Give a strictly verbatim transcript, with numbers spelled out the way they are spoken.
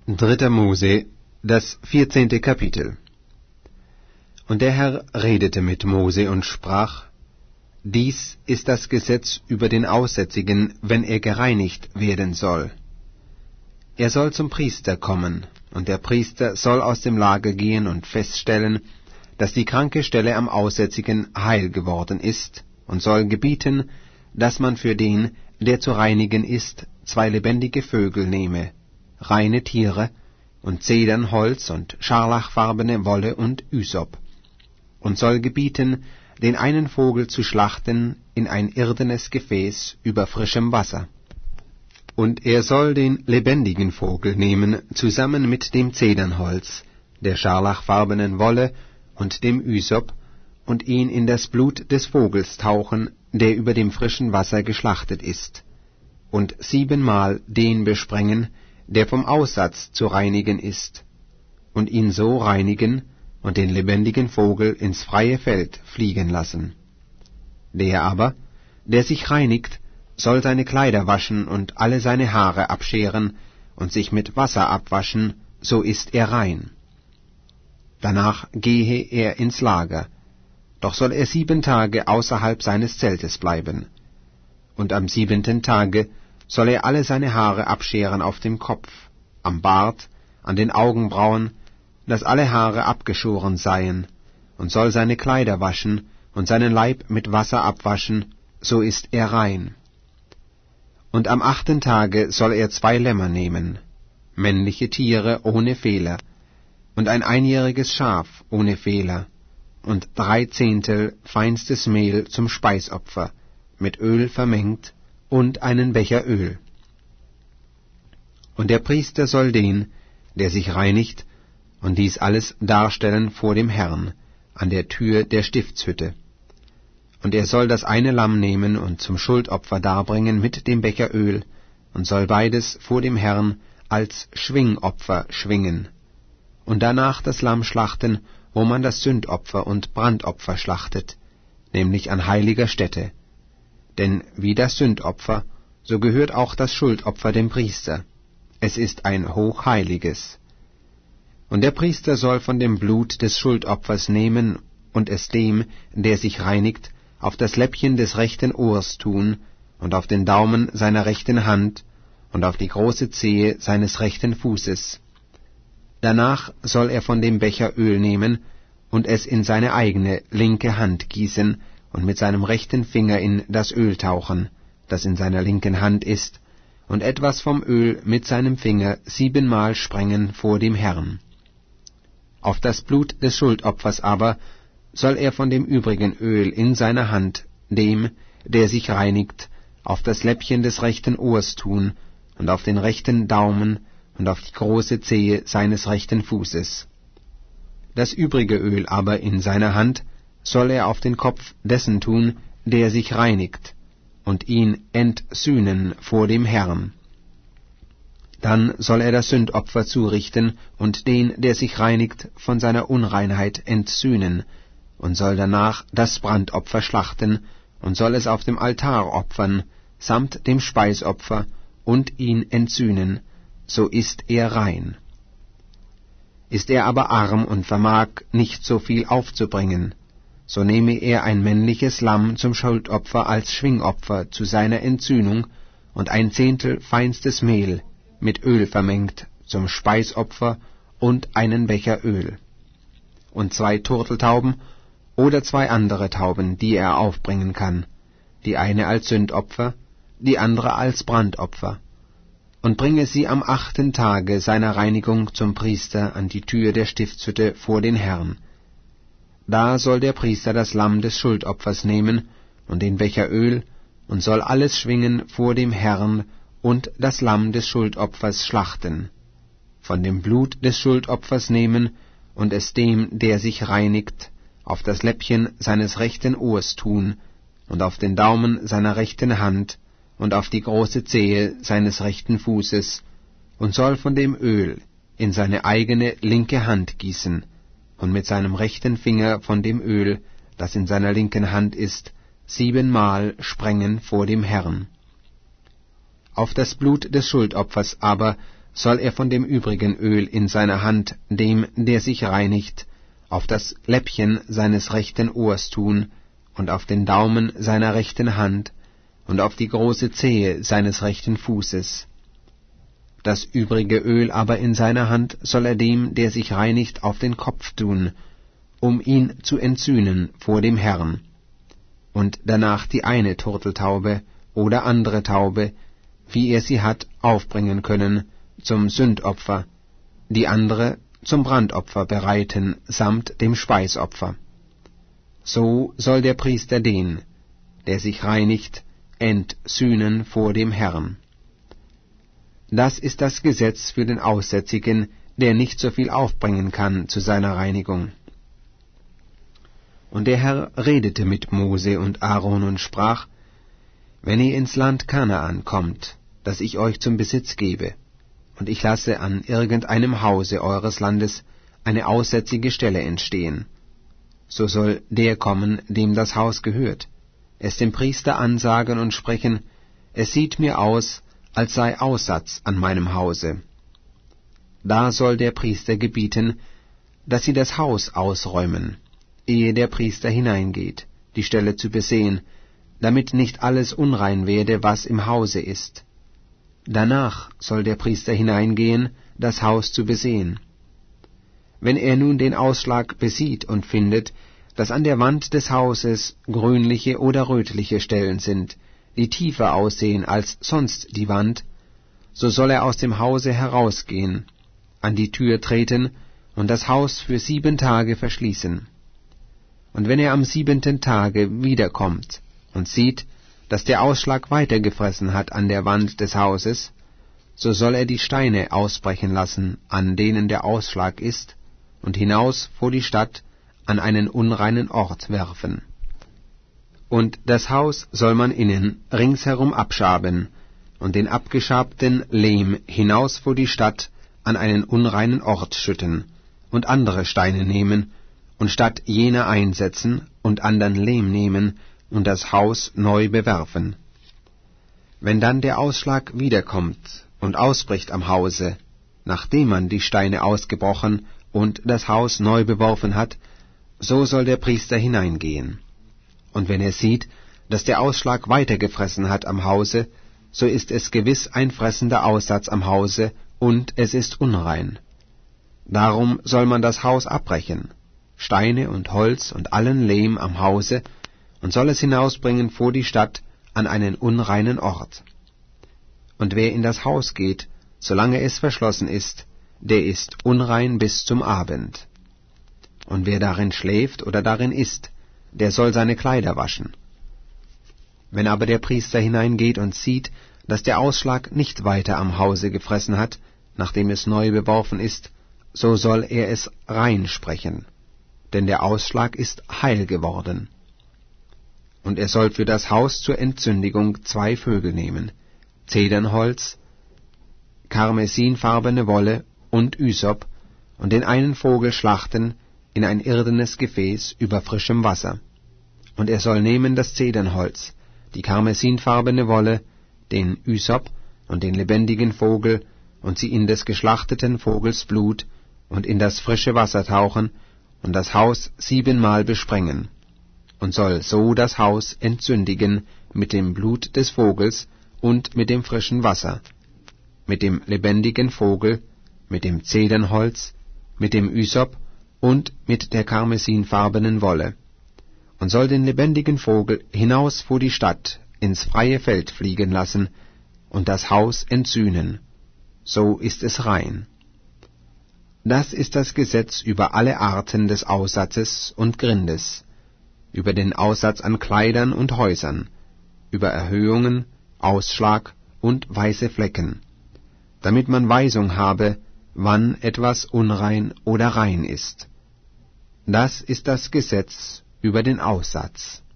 Dritter Mose, das vierzehnte Kapitel. Und der Herr redete mit Mose und sprach: Dies ist das Gesetz über den Aussätzigen, wenn er gereinigt werden soll. Er soll zum Priester kommen, und der Priester soll aus dem Lager gehen und feststellen, dass die kranke Stelle am Aussätzigen heil geworden ist, und soll gebieten, dass man für den, der zu reinigen ist, zwei lebendige Vögel nehme, reine Tiere, und Zedernholz und scharlachfarbene Wolle und Ysop, und soll gebieten, den einen Vogel zu schlachten in ein irdenes Gefäß über frischem Wasser. Und er soll den lebendigen Vogel nehmen, zusammen mit dem Zedernholz, der scharlachfarbenen Wolle und dem Ysop, und ihn in das Blut des Vogels tauchen, der über dem frischen Wasser geschlachtet ist, und siebenmal den besprengen, der vom Aussatz zu reinigen ist, und ihn so reinigen und den lebendigen Vogel ins freie Feld fliegen lassen. Der aber, der sich reinigt, soll seine Kleider waschen und alle seine Haare abscheren und sich mit Wasser abwaschen, so ist er rein. Danach gehe er ins Lager, doch soll er sieben Tage außerhalb seines Zeltes bleiben. Und am siebenten Tage soll er alle seine Haare abscheren auf dem Kopf, am Bart, an den Augenbrauen, dass alle Haare abgeschoren seien, und soll seine Kleider waschen und seinen Leib mit Wasser abwaschen, so ist er rein. Und am achten Tage soll er zwei Lämmer nehmen, männliche Tiere ohne Fehler, und ein einjähriges Schaf ohne Fehler, und drei Zehntel feinstes Mehl zum Speisopfer, mit Öl vermengt, und einen Becher Öl. Und der Priester soll den, der sich reinigt, und dies alles darstellen vor dem Herrn, an der Tür der Stiftshütte. Und er soll das eine Lamm nehmen und zum Schuldopfer darbringen mit dem Becher Öl, und soll beides vor dem Herrn als Schwingopfer schwingen, und danach das Lamm schlachten, wo man das Sündopfer und Brandopfer schlachtet, nämlich an heiliger Stätte. Denn wie das Sündopfer, so gehört auch das Schuldopfer dem Priester. Es ist ein hochheiliges. Und der Priester soll von dem Blut des Schuldopfers nehmen und es dem, der sich reinigt, auf das Läppchen des rechten Ohrs tun und auf den Daumen seiner rechten Hand und auf die große Zehe seines rechten Fußes. Danach soll er von dem Becher Öl nehmen und es in seine eigene linke Hand gießen und mit seinem rechten Finger in das Öl tauchen, das in seiner linken Hand ist, und etwas vom Öl mit seinem Finger siebenmal sprengen vor dem Herrn. Auf das Blut des Schuldopfers aber soll er von dem übrigen Öl in seiner Hand, dem, der sich reinigt, auf das Läppchen des rechten Ohrs tun und auf den rechten Daumen und auf die große Zehe seines rechten Fußes. Das übrige Öl aber in seiner Hand soll er auf den Kopf dessen tun, der sich reinigt, und ihn entsühnen vor dem Herrn. Dann soll er das Sündopfer zurichten und den, der sich reinigt, von seiner Unreinheit entsühnen, und soll danach das Brandopfer schlachten und soll es auf dem Altar opfern, samt dem Speisopfer, und ihn entsühnen, so ist er rein. Ist er aber arm und vermag nicht so viel aufzubringen, so nehme er ein männliches Lamm zum Schuldopfer als Schwingopfer zu seiner Entsühnung und ein Zehntel feinstes Mehl mit Öl vermengt zum Speisopfer und einen Becher Öl. Und zwei Turteltauben oder zwei andere Tauben, die er aufbringen kann, die eine als Sündopfer, die andere als Brandopfer, und bringe sie am achten Tage seiner Reinigung zum Priester an die Tür der Stiftshütte vor den Herrn. Da soll der Priester das Lamm des Schuldopfers nehmen und den Becher Öl und soll alles schwingen vor dem Herrn und das Lamm des Schuldopfers schlachten, von dem Blut des Schuldopfers nehmen und es dem, der sich reinigt, auf das Läppchen seines rechten Ohrs tun und auf den Daumen seiner rechten Hand und auf die große Zehe seines rechten Fußes, und soll von dem Öl in seine eigene linke Hand gießen, und mit seinem rechten Finger von dem Öl, das in seiner linken Hand ist, siebenmal sprengen vor dem Herrn. Auf das Blut des Schuldopfers aber soll er von dem übrigen Öl in seiner Hand dem, der sich reinigt, auf das Läppchen seines rechten Ohrs tun und auf den Daumen seiner rechten Hand und auf die große Zehe seines rechten Fußes. Das übrige Öl aber in seiner Hand soll er dem, der sich reinigt, auf den Kopf tun, um ihn zu entsühnen vor dem Herrn. Und danach die eine Turteltaube oder andere Taube, wie er sie hat, aufbringen können, zum Sündopfer, die andere zum Brandopfer bereiten, samt dem Speisopfer. So soll der Priester den, der sich reinigt, entsühnen vor dem Herrn. Das ist das Gesetz für den Aussätzigen, der nicht so viel aufbringen kann zu seiner Reinigung. Und der Herr redete mit Mose und Aaron und sprach: Wenn ihr ins Land Kanaan kommt, das ich euch zum Besitz gebe, und ich lasse an irgendeinem Hause eures Landes eine aussätzige Stelle entstehen, so soll der kommen, dem das Haus gehört, es dem Priester ansagen und sprechen: Es sieht mir aus, als sei Aussatz an meinem Hause. Da soll der Priester gebieten, dass sie das Haus ausräumen, ehe der Priester hineingeht, die Stelle zu besehen, damit nicht alles unrein werde, was im Hause ist. Danach soll der Priester hineingehen, das Haus zu besehen. Wenn er nun den Ausschlag besieht und findet, dass an der Wand des Hauses grünliche oder rötliche Stellen sind, die tiefer aussehen als sonst die Wand, so soll er aus dem Hause herausgehen, an die Tür treten und das Haus für sieben Tage verschließen. Und wenn er am siebenten Tage wiederkommt und sieht, dass der Ausschlag weitergefressen hat an der Wand des Hauses, so soll er die Steine ausbrechen lassen, an denen der Ausschlag ist, und hinaus vor die Stadt an einen unreinen Ort werfen. Und das Haus soll man innen ringsherum abschaben, und den abgeschabten Lehm hinaus vor die Stadt an einen unreinen Ort schütten, und andere Steine nehmen, und statt jener einsetzen, und andern Lehm nehmen, und das Haus neu bewerfen. Wenn dann der Ausschlag wiederkommt und ausbricht am Hause, nachdem man die Steine ausgebrochen und das Haus neu beworfen hat, so soll der Priester hineingehen. Und wenn er sieht, dass der Ausschlag weitergefressen hat am Hause, so ist es gewiss ein fressender Aussatz am Hause, und es ist unrein. Darum soll man das Haus abbrechen, Steine und Holz und allen Lehm am Hause, und soll es hinausbringen vor die Stadt an einen unreinen Ort. Und wer in das Haus geht, solange es verschlossen ist, der ist unrein bis zum Abend. Und wer darin schläft oder darin isst, der soll seine Kleider waschen. Wenn aber der Priester hineingeht und sieht, dass der Ausschlag nicht weiter am Hause gefressen hat, nachdem es neu beworfen ist, so soll er es rein sprechen, denn der Ausschlag ist heil geworden. Und er soll für das Haus zur Entzündigung zwei Vögel nehmen, Zedernholz, karmesinfarbene Wolle und Ysop, und den einen Vogel schlachten in ein irdenes Gefäß über frischem Wasser. Und er soll nehmen das Zedernholz, die karmesinfarbene Wolle, den Ysop und den lebendigen Vogel, und sie in des geschlachteten Vogels Blut und in das frische Wasser tauchen und das Haus siebenmal besprengen, und soll so das Haus entzündigen mit dem Blut des Vogels und mit dem frischen Wasser, mit dem lebendigen Vogel, mit dem Zedernholz, mit dem Ysop und mit der karmesinfarbenen Wolle, und soll den lebendigen Vogel hinaus vor die Stadt ins freie Feld fliegen lassen und das Haus entsühnen, so ist es rein. Das ist das Gesetz über alle Arten des Aussatzes und Grindes, über den Aussatz an Kleidern und Häusern, über Erhöhungen, Ausschlag und weiße Flecken, damit man Weisung habe, wann etwas unrein oder rein ist. Das ist das Gesetz über den Aussatz.